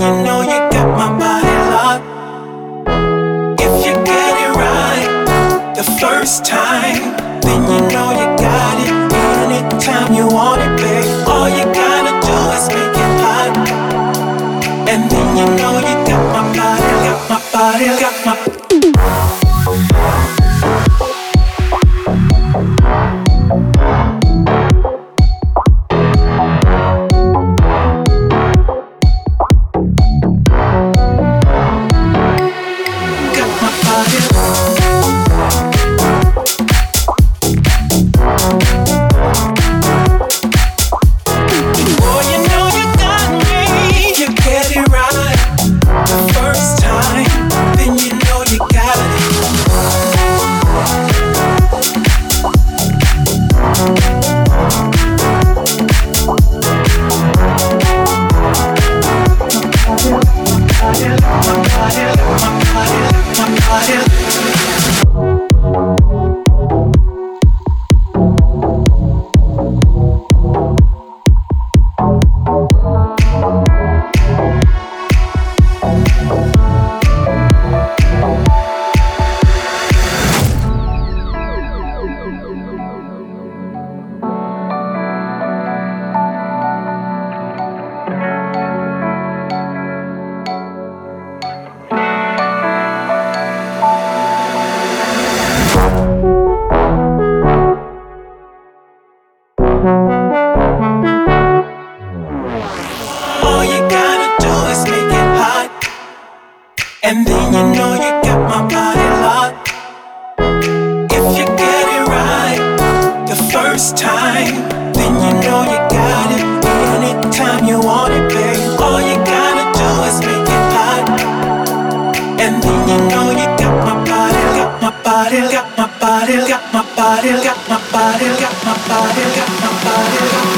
you know you got my body locked. If you get it right the first time, then you know you got it. Anytime you want it, babe, all you gotta do is make it hot. And then you know you got my body, got my body, got my and then you know you got my body locked. If you get it right the first time, then you know you got it. Anytime you want it, babe, all you gotta do is make it hot. And then you know you got my body, got my body, got my body, got my body, got my body, got my body, got my body, got my body.